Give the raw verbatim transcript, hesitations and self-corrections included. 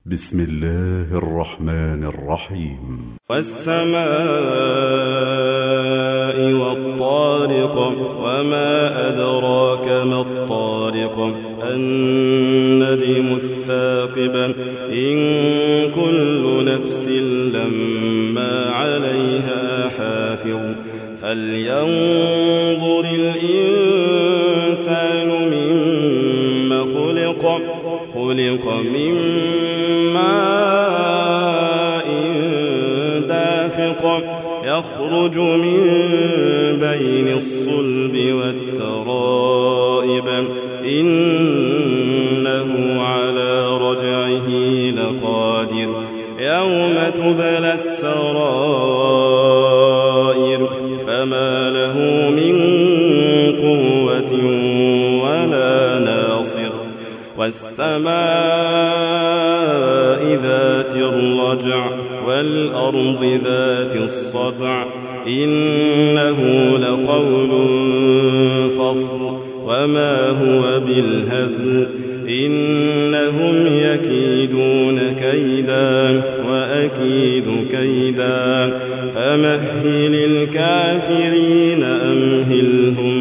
بسم الله الرحمن الرحيم. والسماء والطارق وما أدراك ما الطارق النجم الثاقب إن كل نفس لما عليها حافظ فلينظر الإنسان مما خلق خلق من ماء دافق يخرج من بين الصلب والترائب إنه على رجعه لقادر يوم تبلى السرائر فما له من قوة ولا ناصر والسماء ذات الرجع والأرض ذات الصدع إنه لقول فصل وما هو بالهزل إنهم يكيدون كيدا وأكيد كيدا فمهل الكافرين أمهلهم